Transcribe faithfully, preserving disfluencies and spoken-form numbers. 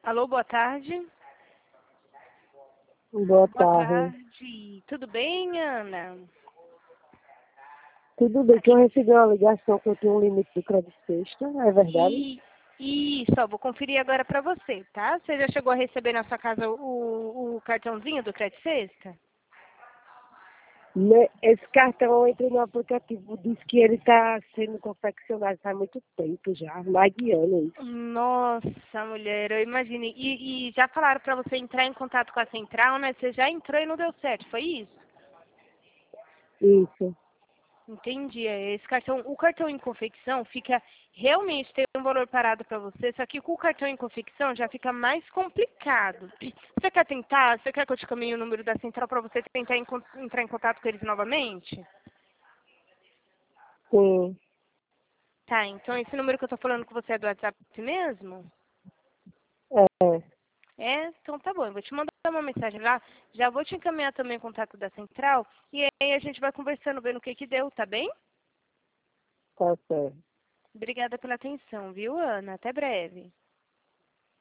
Alô, boa tarde. Boa Boa tarde. tarde. Tudo bem, Ana? Tudo bem que eu recebi uma ligação que eu tenho um limite do crédito sexta, é verdade? E isso, ó, vou conferir agora para você, tá? Você já chegou a receber na sua casa o, o cartãozinho do Crédito Sexta? Ne- Esse cartão eu entrei no aplicativo, diz que ele está sendo confeccionado faz muito tempo já, mais de ano isso. Nossa, mulher, eu imagine. E, e já falaram para você entrar em contato com a central, né? Você já entrou e não deu certo, foi isso? Isso. Entendi. É, esse cartão, o cartão em confecção fica realmente tem um valor parado para você, só que com o cartão em confecção já fica mais complicado. Você quer tentar? Você quer que eu te caminhe o número da central para você tentar encon- entrar em contato com eles novamente? Sim. Tá, então esse número que eu tô falando com você é do WhatsApp mesmo? É, É? Então tá bom, eu vou te mandar uma mensagem lá, já vou te encaminhar também o contato da central e aí a gente vai conversando, vendo o que que deu, tá bem? tá certo. Obrigada pela atenção, viu, Ana? Até breve.